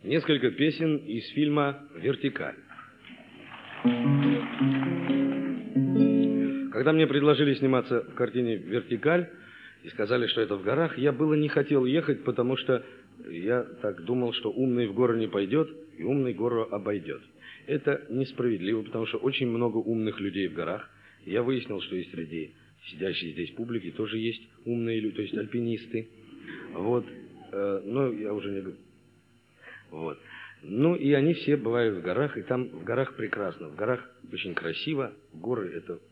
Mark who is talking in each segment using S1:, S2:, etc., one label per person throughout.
S1: Несколько песен из фильма «Вертикаль». Когда мне предложили сниматься в картине «Вертикаль» и сказали, что это в горах, я было не хотел ехать, потому что я так думал, что умный в горы не пойдет, и умный гору обойдет. Это несправедливо, потому что очень много умных людей в горах. Я выяснил, что и среди сидящей здесь публики тоже есть умные люди, то есть альпинисты. Вот. Но я уже не говорю. Вот. Ну, и они все бывают в горах, и там в горах прекрасно. В горах очень красиво, горы — это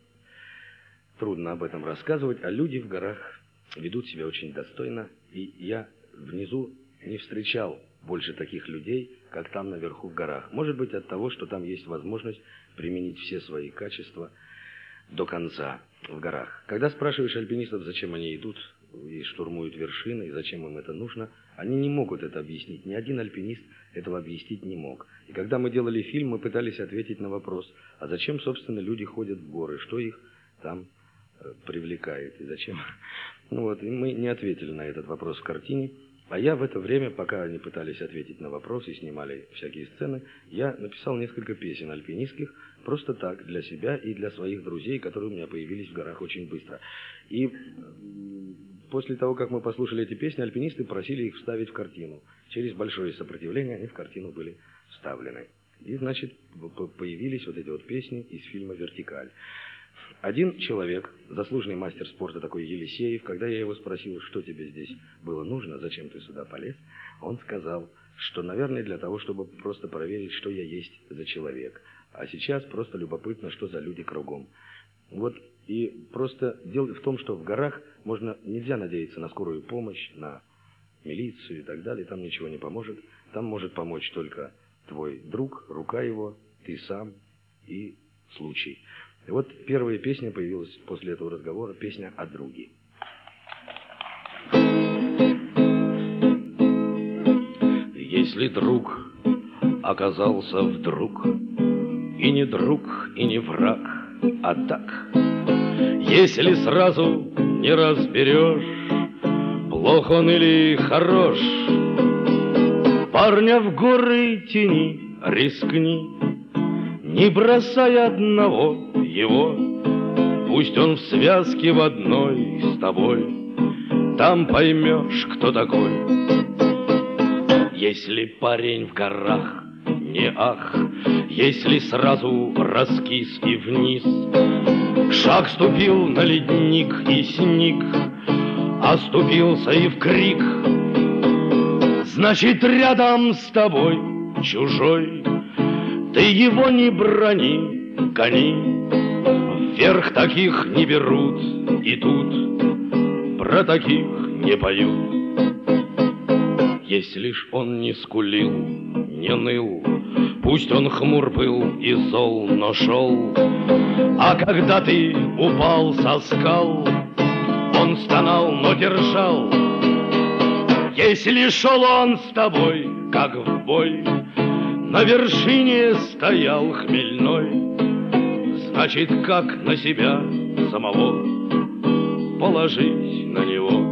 S1: трудно об этом рассказывать, а люди в горах ведут себя очень достойно, и я внизу не встречал больше таких людей, как там наверху в горах. Может быть, от того, что там есть возможность применить все свои качества до конца в горах. Когда спрашиваешь альпинистов, зачем они идут и штурмуют вершины, и зачем им это нужно, они не могут это объяснить. Ни один альпинист этого объяснить не мог. И когда мы делали фильм, мы пытались ответить на вопрос, а зачем, собственно, люди ходят в горы, что их там привлекает и зачем. Ну вот, и мы не ответили на этот вопрос в картине. А я в это время, пока они пытались ответить на вопрос и снимали всякие сцены, я написал несколько песен альпинистских, просто так, для себя и для своих друзей, которые у меня появились в горах очень быстро. И после того, как мы послушали эти песни, альпинисты просили их вставить в картину. Через большое сопротивление они в картину были вставлены. И, значит, появились вот эти вот песни из фильма «Вертикаль». Один человек, заслуженный мастер спорта такой Елисеев, когда я его спросил, что тебе здесь было нужно, зачем ты сюда полез, он сказал, что, наверное, для того, чтобы просто проверить, что я есть за человек. А сейчас просто любопытно, что за люди кругом. Вот, и просто дело в том, что в горах нельзя надеяться на скорую помощь, на милицию и так далее, там ничего не поможет. Там может помочь только твой друг, рука его, ты сам и случай. И вот первая песня появилась после этого разговора, песня о друге. Если друг оказался вдруг и не друг, и не враг, а так, если сразу не разберешь, плох он или хорош, парня в горы тяни, рискни, не бросай одного его, пусть он в связке в одной с тобой, там поймешь, кто такой. Если парень в горах не ах, если сразу раскис и вниз, шаг ступил на ледник и сник, оступился и в крик, значит, рядом с тобой чужой, ты его не брони, гони, вверх таких не берут, и тут про таких не поют. Если ж он не скулил, не ныл, пусть он хмур был и зол, но шел, а когда ты упал со скал, он стонал, но держал. Если шел он с тобой, как в бой, на вершине стоял хмельной, значит, как на себя самого положить на него.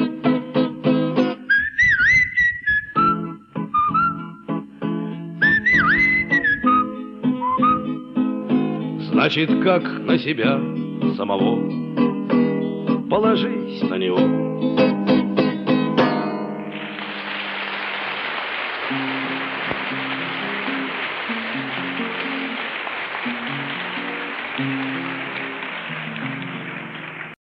S1: Значит, как на себя самого положить на него.